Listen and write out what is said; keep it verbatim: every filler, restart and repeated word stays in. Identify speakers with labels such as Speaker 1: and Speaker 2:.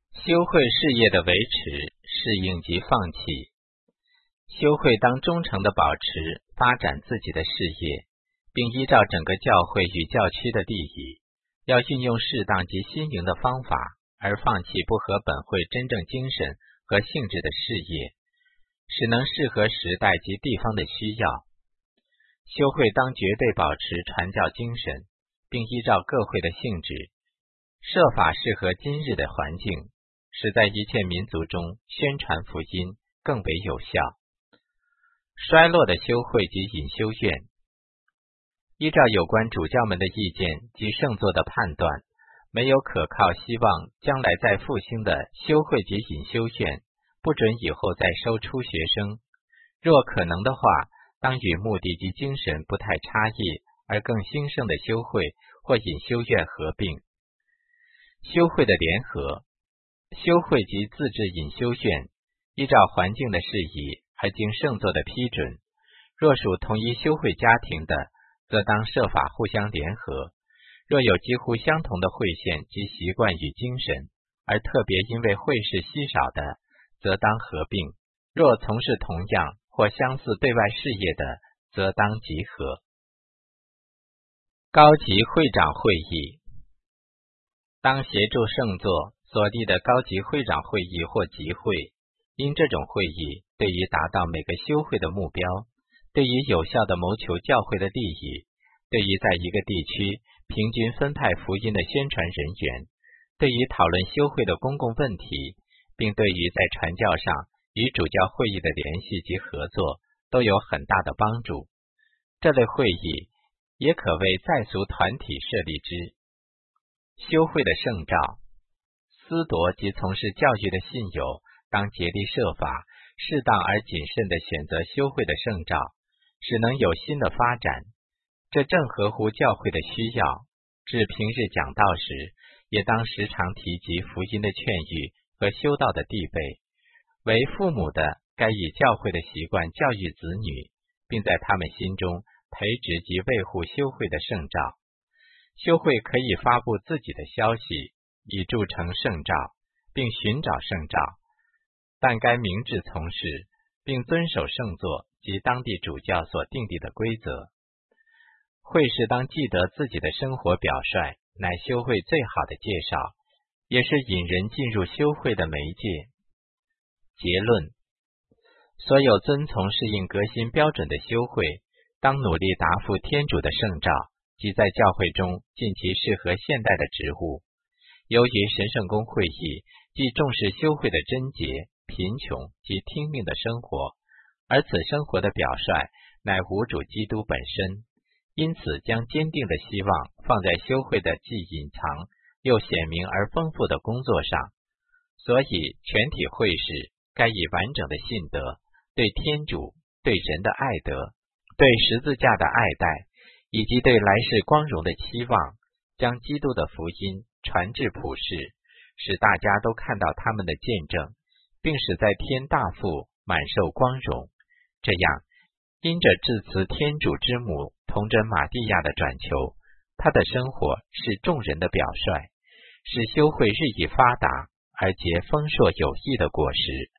Speaker 1: 修会事业的维持、适应及放弃。修会当忠诚地保持、发展自己的事业，并依照整个教会与教区的利益，要运用适当及新颖的方法，而放弃不合本会真正精神和性质的事业，使能适合时代及地方的需要。修会当绝对保持传教精神，并依照各会的性质，设法适合今日的环境，使在一切民族中宣传福音更为有效。衰落的修会及隐修院，依照有关主教们的意见及圣座的判断，没有可靠希望将来再复兴的修会及隐修院，不准以后再收出学生。若可能的话，当与目的及精神不太差异而更兴盛的修会或隐修院合并。修会的联合，修会及自治隐修院，依照环境的事宜而经圣座的批准。若属同一修会家庭的，则当设法互相联合；若有几乎相同的会线及习惯与精神，而特别因为会士稀少的，则当合并；若从事同样或相似对外事业的，则当集合。高级会长会议，当协助圣座所立的高级会长会议或集会，因这种会议对于达到每个修会的目标，对于有效的谋求教会的利益，对于在一个地区平均分派福音的宣传人员，对于讨论修会的公共问题，并对于在传教上与主教会议的联系及合作，都有很大的帮助。这类会议也可为在俗团体设立之。修会的圣召，思夺及从事教育的信友，当竭力设法，适当而谨慎地选择修会的圣召，使能有新的发展。这正合乎教会的需要。至平日讲道时，也当时常提及福音的劝谕和修道的地位。为父母的，该以教会的习惯教育子女，并在他们心中培植及维护修会的圣召。修会可以发布自己的消息，以铸成圣召，并寻找圣召，但该明智从事，并遵守圣座及当地主教所订立的规则。会士当记得自己的生活表率，乃修会最好的介绍，也是引人进入修会的媒介。结论：所有遵从适应革新标准的修会，当努力答复天主的圣召，即在教会中尽其适合现代的职务。由于神圣公会议既重视修会的贞洁、贫穷及听命的生活，而此生活的表率乃无主基督本身，因此将坚定的希望放在修会的既隐藏又显明而丰富的工作上。所以全体会士该以完整的信德，对天主、对人的爱德、对十字架的爱戴，以及对来世光荣的期望，将基督的福音传至普世，使大家都看到他们的见证，并使在天大父满受光荣。这样，因着致辞天主之母童真玛利亚的转求，他的生活是众人的表率，使修会日益发达，而结丰硕有益的果实。